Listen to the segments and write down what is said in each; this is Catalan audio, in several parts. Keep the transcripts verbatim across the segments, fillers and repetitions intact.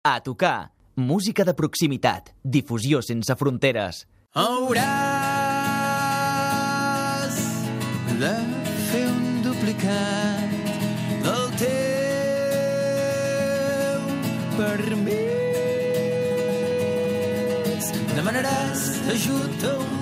A tocar. Música de proximitat. Difusió sense fronteres. Hauràs de fer un duplicat del teu permís. Demanaràs ajut a un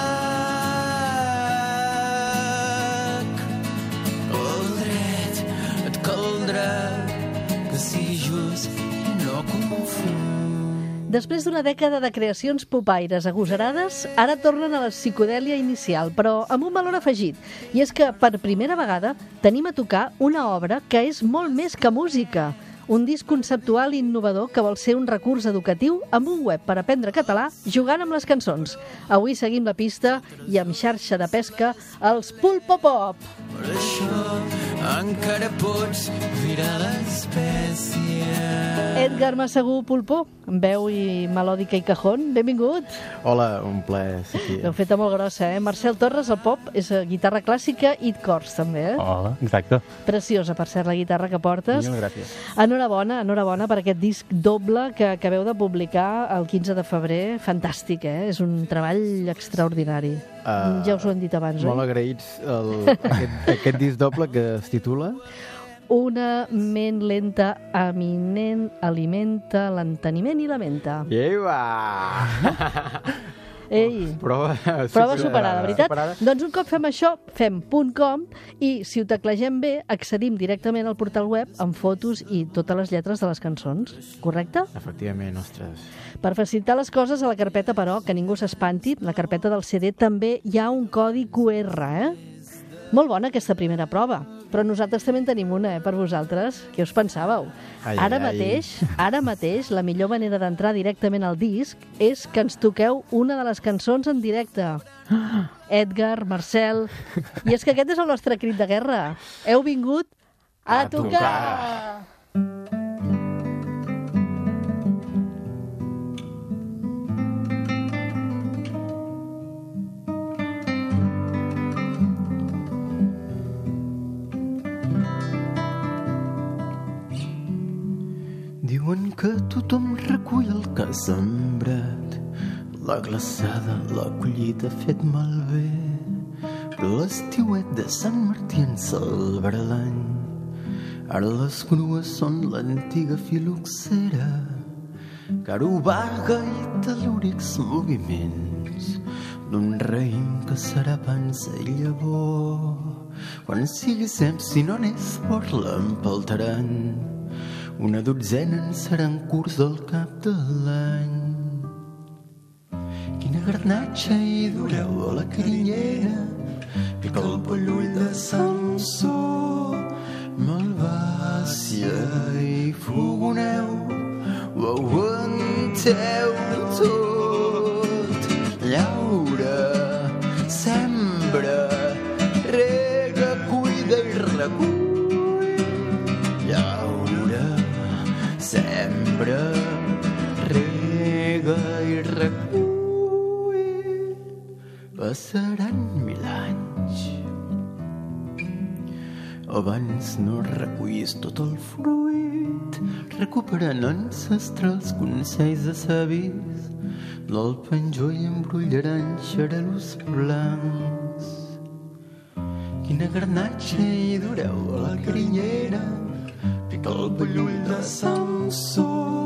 mag. El dret et caldrà que sigui just i no confús. Després d'una dècada de creacions popaires agosarades, ara tornen a la psicodèlia inicial, però amb un valor afegit. I és que, per primera vegada, tenim a tocar una obra que és molt més que música. Un disc conceptual i innovador que vol ser un recurs educatiu amb un web per aprendre català jugant amb les cançons. Avui seguim la pista i amb xarxa de pesca els Pulpo Pop. Per això encara pots virar l'espècie. Edgar Massagué Pulpo, amb veu i melòdica i cajón, benvingut. Hola, un plaer ser aquí. L'heu feta molt grossa, eh? Marcel Torres, el pop, és guitarra clàssica i cors, també, eh? Hola, exacte. Preciosa, per cert, la guitarra que portes. Mil gràcies. Enhorabona, enhorabona per aquest disc doble que acabeu de publicar el quinze de febrer. Fantàstic, eh? És un treball extraordinari. Uh, ja us ho hem dit abans, molt oi? agraïts el, aquest, aquest disc doble que es titula... Una ment lenta, eminent, alimenta, l'enteniment i la menta. Ieva! Ei, Prova superada. prova superada, veritat? Superada. Doncs un cop fem això, fem .com i si ho teclegem bé, accedim directament al portal web amb fotos i totes les lletres de les cançons. Correcte? Efectivament, ostres. Per facilitar les coses, a la carpeta, però, que ningú s'espanti, la carpeta del C D també hi ha un codi Q R, eh? Molt bona aquesta primera prova, però nosaltres també en tenim una, eh, per vosaltres. Què us pensàveu? Ai, ara ai. mateix, ara mateix, la millor manera d'entrar directament al disc és que ens toqueu una de les cançons en directe. Edgar, Marcel... I és que aquest és el nostre crit de guerra. Heu vingut a, A tocar! tocar. Diuen que tothom recull el que ha sembrat, la glaçada, la collita ha fet malbé, però l'estiuet de Sant Martí en salvarà l'any. Ara les grues són l'antiga filoxera, que ara vaga i telúrics moviments d'un raïm que serà pansa i llavor. Quan sigui temps, si no n'és fort, l'empaltaran. Una dotzena en seran curs del cap de l'any. Quina garnatxa hi dureu a la carinyera, pica el pollull de Samsó, malvàcia i fogoneu, ho aguanteu tot. Llaura, sembra, rega, cuida i recull. Llaura, sembra, rega i recull. Passaran mil anys abans no recullis tot el fruit, recuperant ancestrals consells de savis del penjó i embrullaran xarelos blancs. Quina garnatxa hi dureu a la carinyera, pica el pollull de Samsó,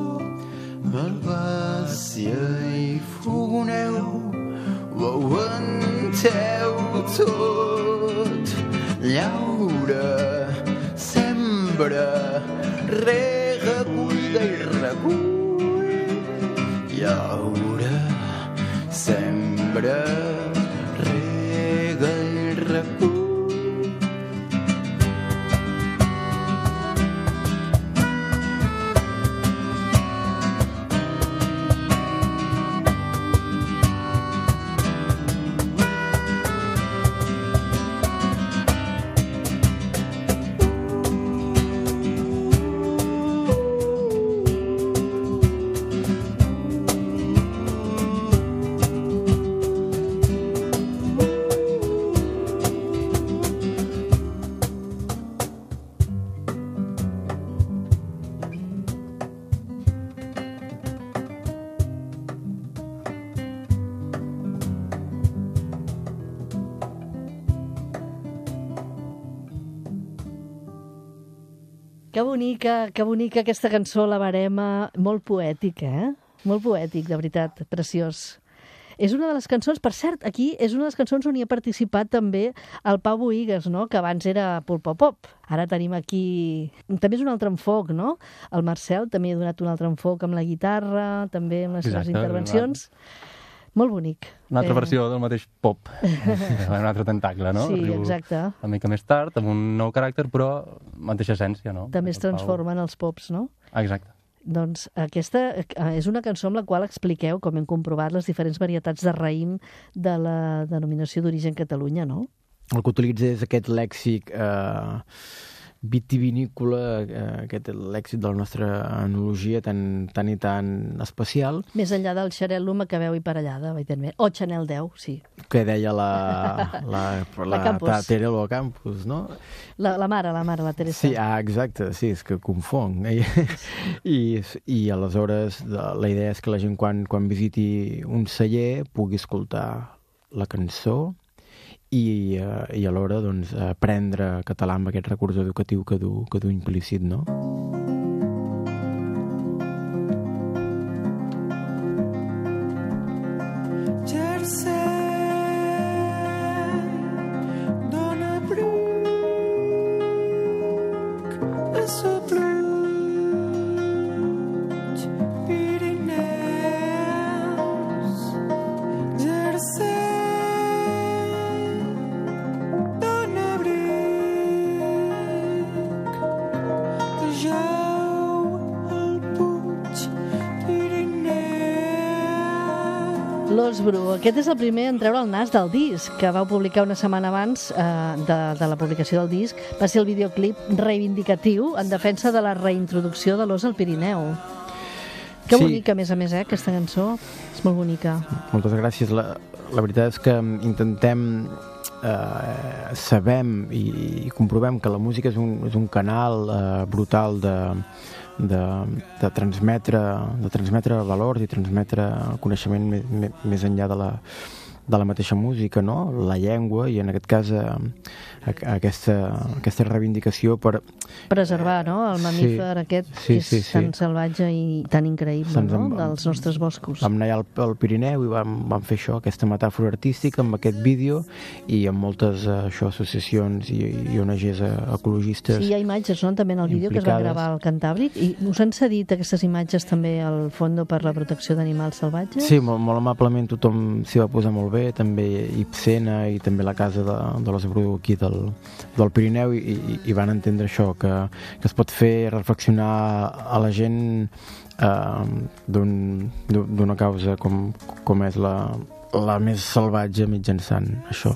malvàcia i fogoneu, ho aguanteu tot. Llaura, sembra, rega, cuida i recull. Llaura, sembra, rega i recull. Que bonica, que bonica aquesta cançó, La Verema. Molt poètic, eh? Molt poètic, de veritat, preciós. És una de les cançons, per cert, aquí és una de les cançons on hi ha participat també el Pau Bohigas, no? Que abans era Pulpopop. Ara tenim aquí... També és un altre enfoc, no? El Marcel també ha donat un altre enfoc amb la guitarra, també amb les seves intervencions. Molt bonic. Una altra eh... versió del mateix pop. Un altre tentacle, no? Sí, Riu exacte. Una mica més tard, amb un nou caràcter, però mateixa essència, no? També es transformen els pops, no? Exacte. Doncs aquesta és una cançó amb la qual expliqueu, com hem comprovat, les diferents varietats de raïm de la denominació d'origen Catalunya, no? El que utilitza és aquest lèxic eh, vitivinícola, eh, aquest lèxic de la nostra enologia tan, tan i tan especial. Més enllà del xarel·lo, macabeu i parellada, evidentment. O Chanel deu, sí. Que deia la, la, la, La Campos. la Teresa Campos, no? La, la mare, la mare, la Teresa. Sí, ah, exacte, sí, és que confong. I, i, i aleshores la idea és que la gent quan, quan visiti un celler pugui escoltar la cançó i, uh, i alhora doncs, aprendre català amb aquest recurs educatiu que du, que du implícit, no? L'Os Bru. Aquest és el primer en treure el nas del disc, que vau publicar una setmana abans eh, de, de la publicació del disc. Va ser el videoclip reivindicatiu en defensa de la reintroducció de l'os al Pirineu. Que sí. bonica, a més a més, eh, aquesta cançó. És molt bonica. Moltes gràcies. La, la veritat és que intentem, eh, sabem i, i comprovem que la música és un, és un canal eh, brutal de, de, de, transmetre, de transmetre valors i transmetre coneixement més, més enllà de la, de la mateixa música, no? La llengua, i en aquest cas eh, aquesta, aquesta reivindicació per preservar, no? El mamífer sí, aquest sí, que és sí, sí. tan salvatge i tan increïble, no? Amb, dels nostres boscos. Vam anar al, al Pirineu i vam, vam fer això, aquesta metàfora artística amb aquest vídeo i amb moltes això, associacions i, i O N Ges ecologistes. Sí, hi ha imatges, no? També en el vídeo implicades. Que es va gravar al Cantàbric. I us han cedit aquestes imatges també al Fondo per la Protecció d'Animals Salvatges? Sí, molt, molt amablement tothom s'hi va posar molt bé, també Ipsena i també la casa de, de l'Os Bru aquí del, del Pirineu i, i, i van entendre això, que, que es pot fer reflexionar a la gent eh, d'una causa com, com és la, la més salvatge mitjançant això.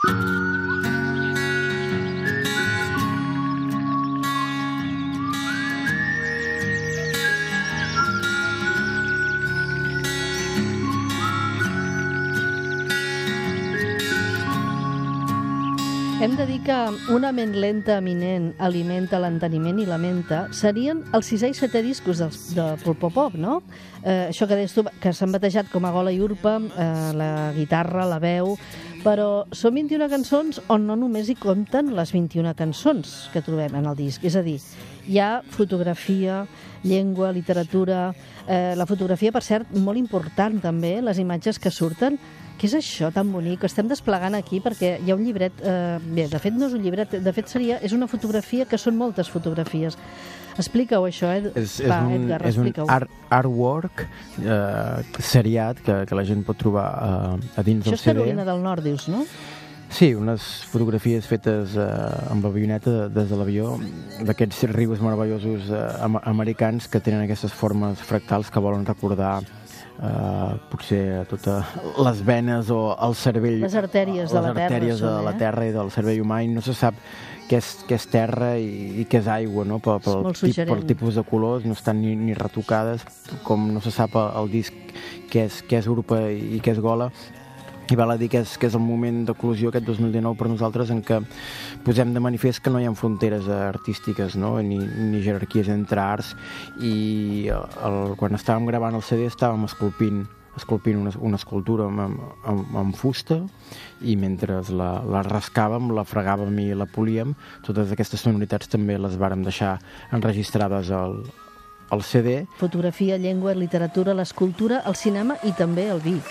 Hem de dir que Una ment lenta eminent alimenta l'enteniment i la menta serien els sisè i setè discos del, de Pulpopop, no? Eh, això que deies tu, que s'han batejat com a Gola i Urpa, eh, la guitarra, la veu, però són vint-i-una cançons on no només hi compten les vint-i-una cançons que trobem en el disc. És a dir, hi ha fotografia, llengua, literatura... Eh, la fotografia, per cert, molt important també, les imatges que surten. Què és això tan bonic? Estem desplegant aquí perquè hi ha un llibret... Eh, bé, de fet no és un llibret, de fet seria, és una fotografia que són moltes fotografies. Explica-ho, això, eh? És, és Va, un, Edgar, és un art, artwork eh, seriat que, que la gent pot trobar eh, a dins això del C D. Això és Carolina del Nord, dius, no? Sí, unes fotografies fetes eh, amb avioneta des de l'avió d'aquests rius meravellosos eh, americans que tenen aquestes formes fractals que volen recordar Uh, potser totes les venes o el cervell, les artèries, de, les la artèries terra, de la eh? terra i del cervell humà, i no se sap què és, què és terra i, i què és aigua, no? Pel, pel, tip, pel tipus de colors, no estan ni, ni retocades, com no se sap el disc què és, què és Urpa i, i què és Gola. I val a dir que és, que és el moment d'eclosió aquest dos mil dinou per nosaltres en què posem de manifest que no hi ha fronteres artístiques, no? ni, ni jerarquies entre arts, i el, quan estàvem gravant el C D estàvem esculpint esculpint una, una escultura amb, amb, amb fusta, i mentre la, la rascàvem, la fregàvem i la políem, totes aquestes sonoritats també les vàrem deixar enregistrades al, al C D. Fotografia, llengua, literatura, l'escultura, el cinema i també el vi.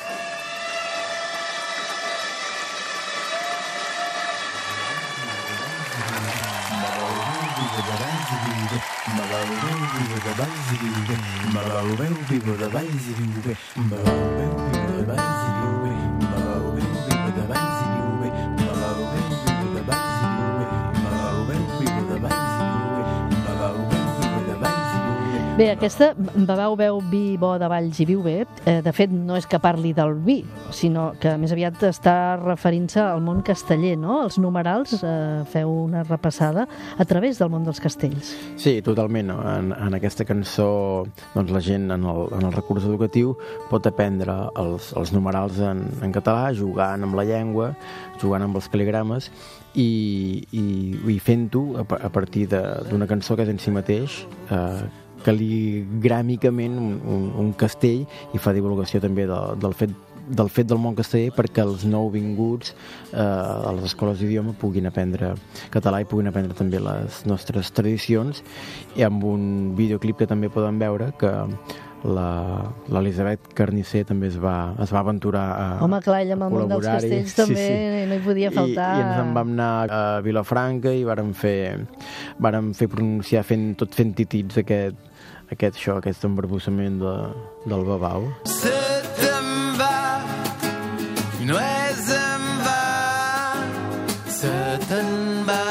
Bé, aquesta Beveu, beu vi bo de Valls i viu bé, eh, de fet no és que parli del vi, sinó que més aviat està referint-se al món casteller, no? Els numerals, eh, feu una repassada a través del món dels castells. Sí, totalment. En, en aquesta cançó, doncs, la gent en el, en el recurs educatiu pot aprendre els, els numerals en, en català, jugant amb la llengua, jugant amb els cal·ligrames, i, i, i fent-ho a, a partir d'una cançó que és en si mateix, eh, cal·ligràmicament un, un, un castell, i fa divulgació també de, del fet del fet del món casteller, perquè els nouvinguts eh, a les escoles d'idioma puguin aprendre català i puguin aprendre també les nostres tradicions, i amb un videoclip que també poden veure, que l'Elisabet Carnicer també es va, es va aventurar a Home, clar, ella amb el món dels castells també sí, sí. no hi podia faltar. I, i ens en vam anar a Vilafranca i vàrem fer, vàrem fer pronunciar fent, tot fent titits aquest, aquest, això, aquest embarbussament de, del babau. Se te'n va, no és en va, se te'n va,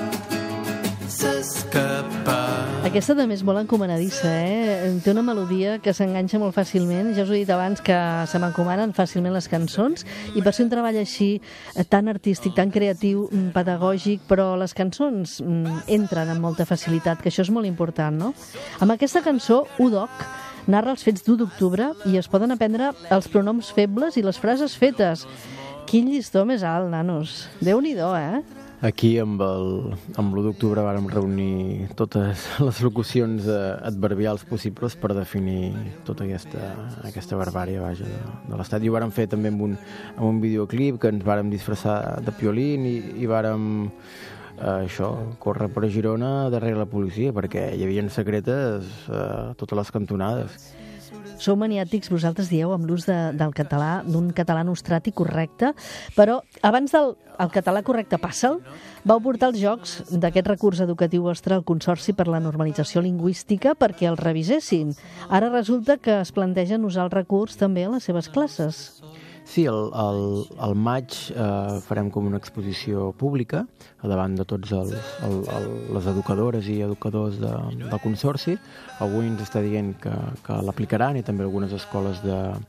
s'escapa. Aquesta també és molt encomanadissa, eh? Té una melodia que s'enganxa molt fàcilment. Ja us ho he dit abans que se m'encomanen fàcilment les cançons, i per ser un treball així tan artístic, tan creatiu, pedagògic, però les cançons entren amb molta facilitat, que això és molt important, no? Amb aquesta cançó, U D O C narra els fets d'u d'octubre i es poden aprendre els pronoms febles i les frases fetes. Quin llistó més alt, nanos. Déu-n'hi-do, eh? Aquí, amb l'u d'octubre, vàrem reunir totes les locucions eh, adverbials possibles per definir tota aquesta, aquesta barbària, vaja, de, de l'Estat. I ho vàrem fer també amb un, amb un videoclip que ens vàrem disfressar de piolín i, i vàrem eh, això, córrer per Girona darrere la policia, perquè hi havia secretes eh, totes les cantonades. Sou maniàtics, vosaltres dieu, amb l'ús de, del català, d'un català nostrat i correcte, però abans del el català correcte passa'l, vau portar els jocs d'aquest recurs educatiu vostre al Consorci per la Normalització Lingüística perquè el revisessin. Ara resulta que es plantegen usar el recurs també a les seves classes. Sí, el, el, el maig eh, farem com una exposició pública davant de tots els, el, el, les educadores i educadors de, del Consorci. Algú ens està dient que, que l'aplicaran, i també algunes escoles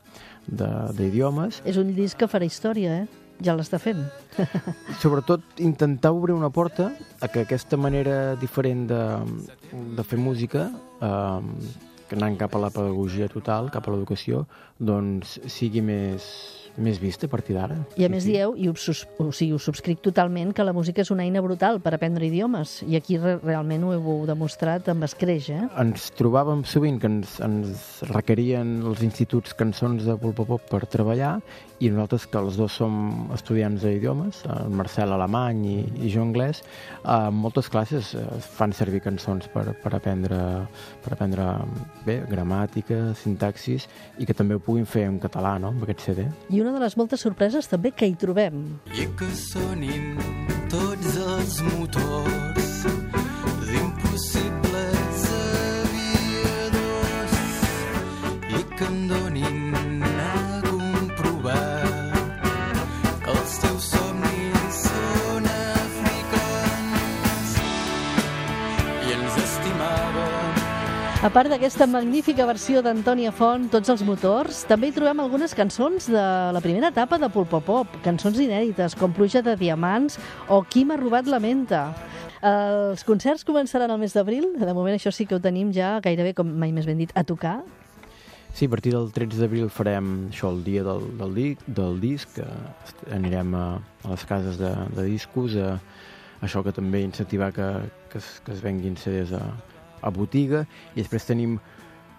d'idiomes. És un disc que farà història, eh? Ja l'està fent. Sobretot intentar obrir una porta a que aquesta manera diferent de, de fer música, eh, que anant cap a la pedagogia total, cap a l'educació, doncs sigui més, més vista a partir d'ara. I a més dieu, i ho, sus, o sigui, ho subscric totalment, que la música és una eina brutal per aprendre idiomes, i aquí re realment ho heu demostrat amb escreix, eh? Ens trobàvem sovint que ens, ens requerien els instituts cançons de Pulpopop per treballar, i nosaltres, que els dos som estudiants d'idiomes, el Marcel alemany i, i jo anglès, en moltes classes fan servir cançons per, per aprendre, per aprendre bé, gramàtica, sintaxis, i que també ho puguin fer en català, no?, amb aquest C D. I una de les moltes sorpreses també que hi trobem. I que sonin tots els motors d'impossibles aviadors, i que em donin a comprovar que els teus somnis són africans i ens estimàvem. A part d'aquesta magnífica versió d'Antònia Font, Tots els motors, també hi trobem algunes cançons de la primera etapa de Pulpopop, cançons inèdites com Pluja de diamants o Qui m'ha robat la menta. Els concerts començaran el mes d'abril, de moment això sí que ho tenim ja gairebé, com mai més ben dit, a tocar. Sí, a partir del tretze d'abril farem això, el dia del, del, di, del disc, anirem a, a les cases de, de discos, a, això que també incentivar que, que, es, que es venguin C Ds a, a botiga, i després tenim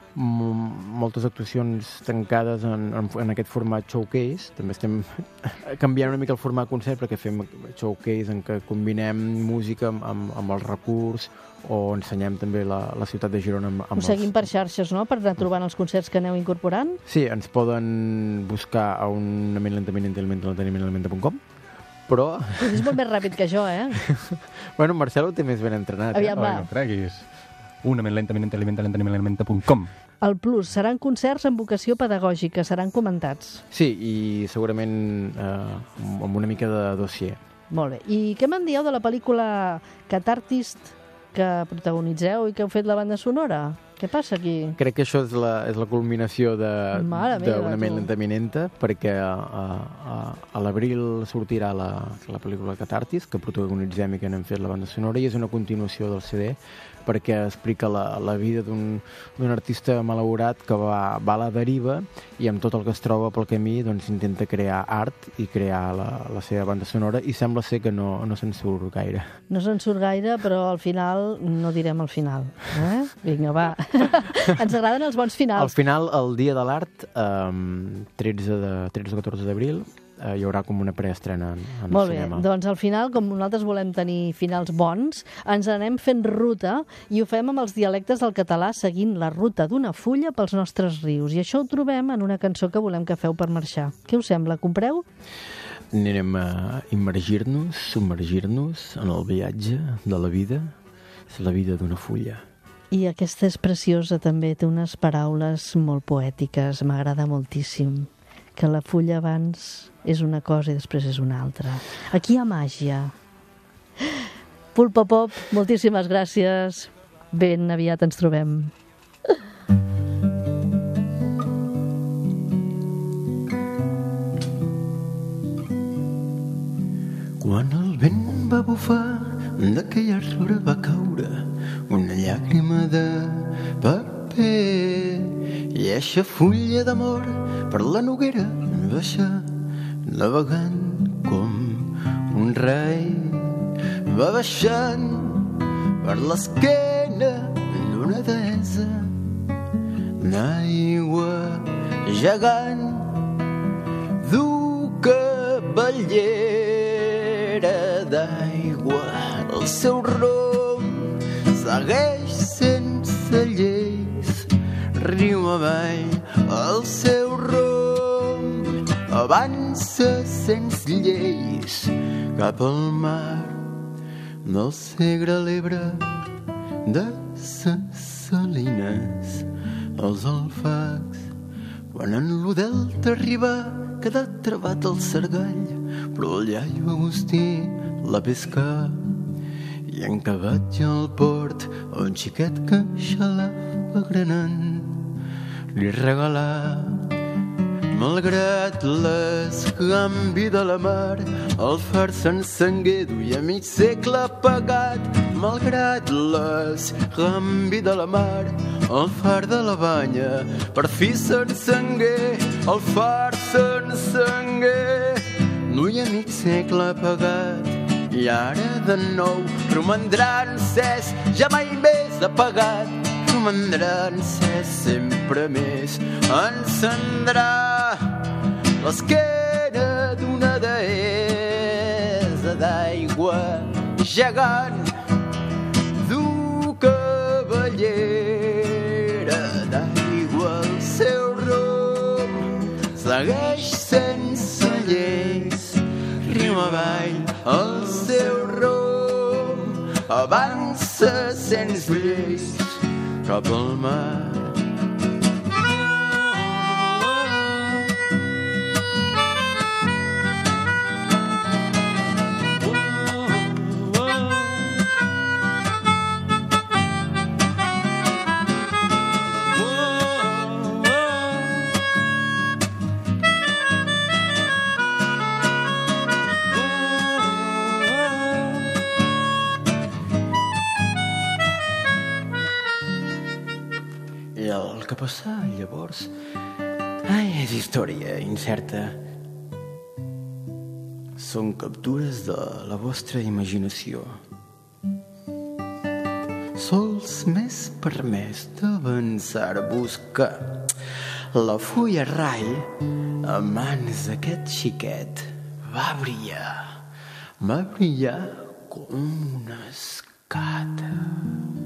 moltes actuacions tancades en, en, en aquest format showcase. També estem canviant una mica el format concert perquè fem showcase en què combinem música amb, amb, amb el recurs o ensenyem també la, la ciutat de Girona amb, amb Ho seguim per xarxes, no?, per anar trobant els concerts que aneu incorporant? Sí, ens poden buscar a un Una ment lentament intel·ment l'enteniment punt com, però... És molt més ràpid que jo, eh? Bueno, Marcel ho té més ben entrenat. Aviam, eh? va. No creguis. Una ment lentament intel·ment l'enteniment punt com. El plus, seran concerts amb vocació pedagògica, seran comentats. Sí, i segurament eh, amb una mica de dossier. Molt bé. I què me'n dieu de la pel·lícula Catartist que protagonitzeu i que heu fet la banda sonora? Què passa aquí? Crec que això és la, és la culminació Mare meva, d'una ment tu. lentament, perquè a, a, a l'abril sortirà la, la pel·lícula Catartis, que protagonitzem i que n'hem fet la banda sonora, i és una continuació del C D, perquè explica la, la vida d'un artista malaurat que va, va a la deriva i amb tot el que es troba pel camí doncs intenta crear art i crear la, la seva banda sonora, i sembla ser que no, no se'n surt gaire. No se'n surt gaire, però al final no direm el final. Eh? Vinga, va. Ens agraden els bons finals. Al final, el dia de l'art, eh, tretze o catorze d'abril, eh, hi haurà com una preestrena en, en Molt el cinema. bé, doncs al final, com nosaltres volem tenir finals bons, ens anem fent ruta i ho fem amb els dialectes del català seguint la ruta d'una fulla pels nostres rius. I això ho trobem en una cançó que volem que feu per marxar. Què us sembla? Compreu? Anirem a immergir-nos, submergir-nos en el viatge de la vida. És la vida d'una fulla. I aquesta és preciosa també, té unes paraules molt poètiques, m'agrada moltíssim. Que la fulla abans és una cosa i després és una altra. Aquí hi ha màgia. Pulpa Pop, moltíssimes gràcies. Ben aviat ens trobem. Quan el vent va bufar, d'aquell arbre va caure una llàgrima de paper, i eixa fulla d'amor per la noguera baixa, navegant com un rei. Va baixant per l'esquena d'una deessa d'aigua gegant, dur cabellera d'aigua. El seu rumb segueix sense lleis, riu avall. El seu rumb avança sense lleis cap al mar del Segre a l'Ebre, de ses salines als alfacs. Quan en lo delta arriba, queda travat el sargall, però el iaio Agustí la pesca i encabat ja al port a un xiquet que xalava granant li regalà, malgrat l'esgambi de la mar, el far s'encengué duia mig segle apagat. Malgrat l'esgambi de la mar, el far de la banya per fi s'encengué. El far s'encengué duia mig segle apagat, i ara de nou romandrà encès, ja mai més apagat. Romandrà encès sempre més, encendrà l'esquena d'una deessa d'aigua gegant, dur cabellera d'aigua. El seu rumb segueix sense lleis, riu avall. El seu rumb avança sense lleis cap al mar. El que passà llavors, ai, és història incerta. Són captures de la vostra imaginació. sols m'és permès d'avançar a buscar la fulla rai a mans d'aquest xiquet va brillar, va brillar com una escata.